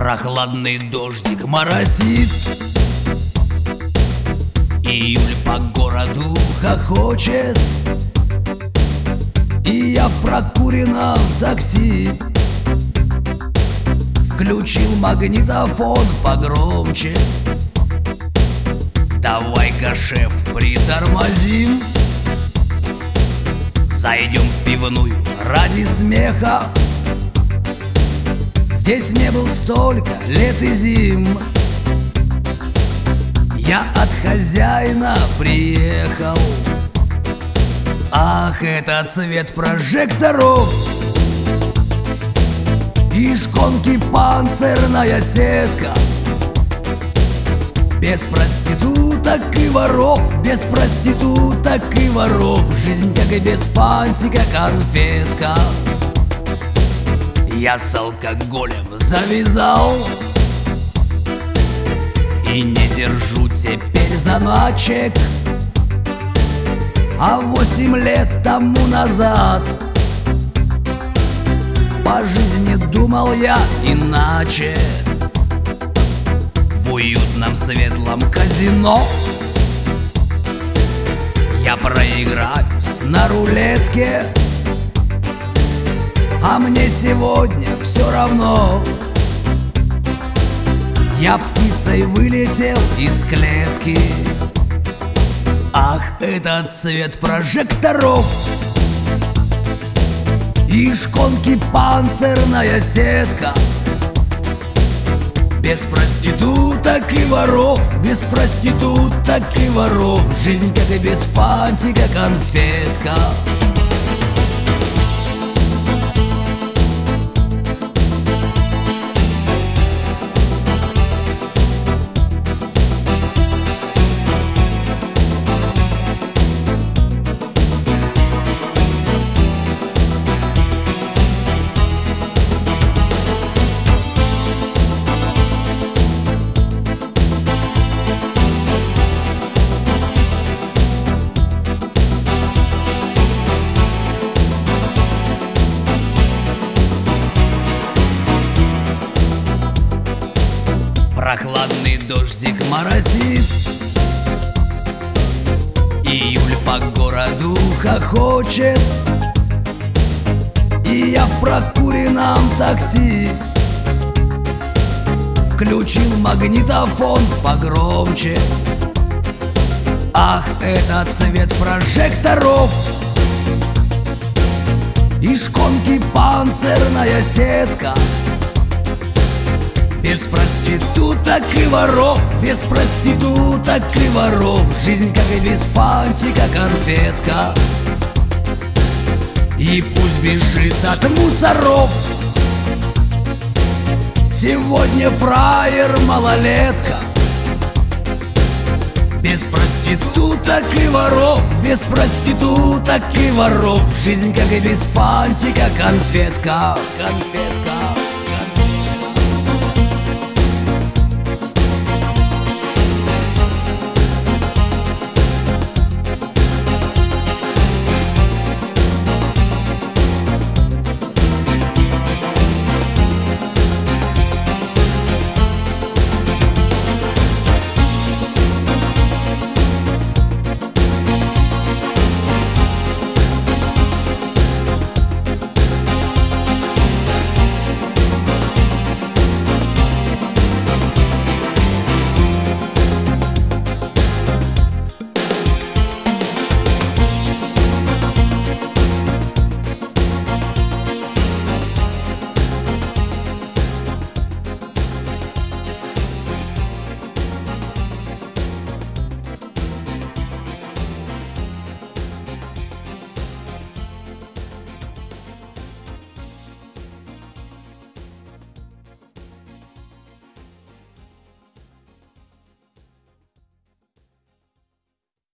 Прохладный дождик моросит, июль по городу хохочет, и я в прокуренном такси включил магнитофон погромче. Давай-ка, шеф, притормозим, зайдем в пивную ради смеха. Здесь не был столько лет и зим. Я от хозяина приехал. Ах, это цвет прожекторов и шконки панцирная сетка. Без проституток и воров, без проституток и воров, жизнь как и без фантика конфетка. Я с алкоголем завязал и не держу теперь заначек. А 8 лет тому назад по жизни думал я иначе. В уютном светлом казино я проиграюсь на рулетке, а мне сегодня все равно. Я птицей вылетел из клетки. Ах, этот цвет прожекторов и шконки панцирная сетка. Без проституток и воров, без проституток и воров, жизнь как и без фантика конфетка. Прохладный дождик моросит, июль по городу хохочет, и я в прокуренном такси включил магнитофон погромче. Ах, это цвет прожекторов и шконки панцирная сетка. Без проституток и воров, без проституток и воров, жизнь как и без фантика конфетка. И пусть бежит от мусоров сегодня фраер малолетка. Без проституток и воров, без проституток и воров, жизнь как и без фантика конфетка. Конфетка.